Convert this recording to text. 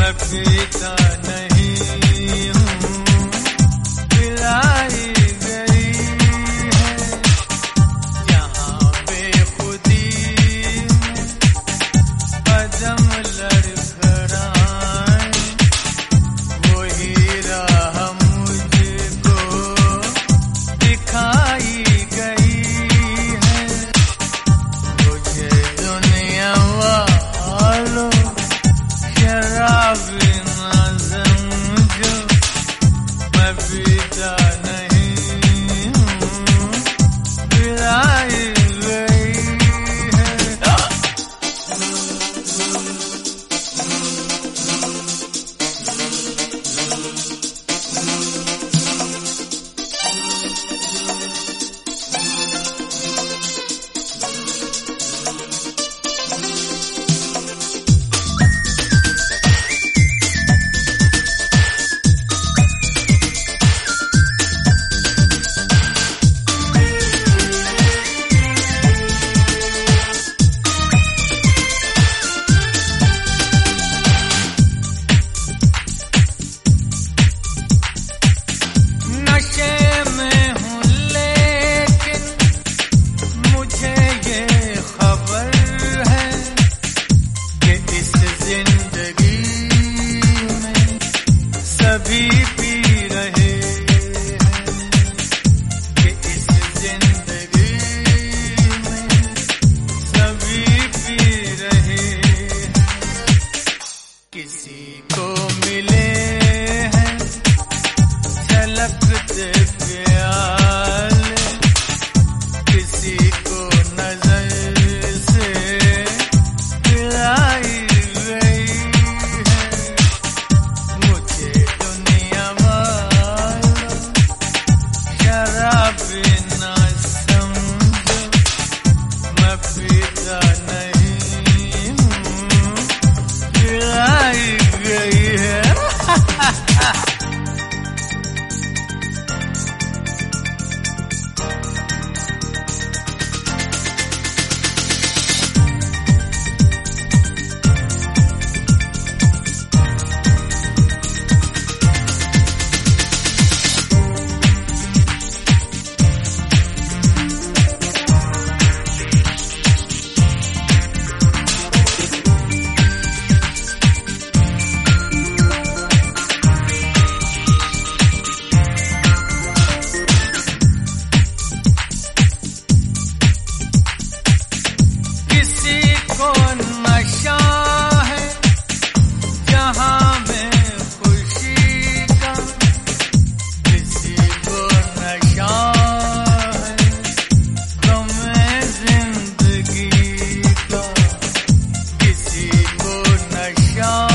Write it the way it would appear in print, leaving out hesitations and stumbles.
मैं पीता नहीं हूँ, पिलाई गई है जहाँ बेखुदी में कदम लड़खड़ाए, वही राह मुझको दिखाई गई है। मुझे दुनिया वालों शराबी ना समझो, मैं पीता नहीं हूँ, पिलाई गई है। सभी पी रहे हैं कि इस जिंदगी में सभी पी रहे हैं। किसी को मिले हैं झलकते प्याले, किसी को नजर से पिलाई गई है। मुझे शराबी ना समझो, मैं पीता नहीं हूँ, पिलाई गई है। नशा है जहाँ में खुशी का, किसी को नशा है गमे जिंदगी का, किसी को नशा